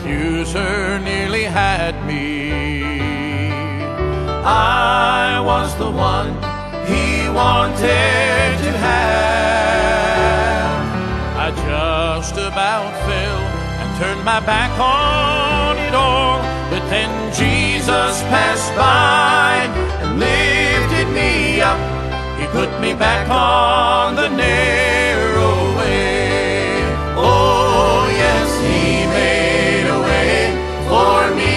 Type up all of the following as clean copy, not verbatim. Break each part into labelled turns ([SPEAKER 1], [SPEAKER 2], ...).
[SPEAKER 1] accuser nearly had me. I was the one he wanted to have. I just about fell and turned my back on it all, but then Jesus passed by and lifted me up. He put me back on the narrow way. Oh yes, he made a way for me.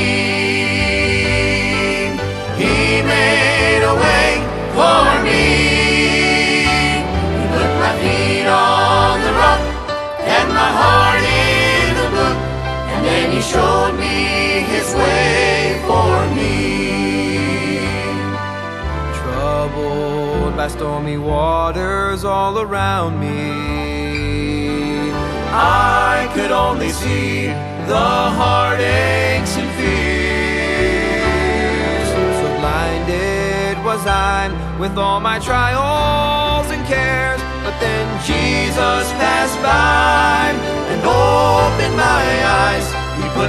[SPEAKER 1] He made a way for me. He put my feet on the rock and my heart in the book, and then he showed me his way for me. Troubled by stormy waters all around me, I could only see the heartaches and fears. So blinded was I with all my trials and cares, but then Jesus passed by and opened my eyes. He put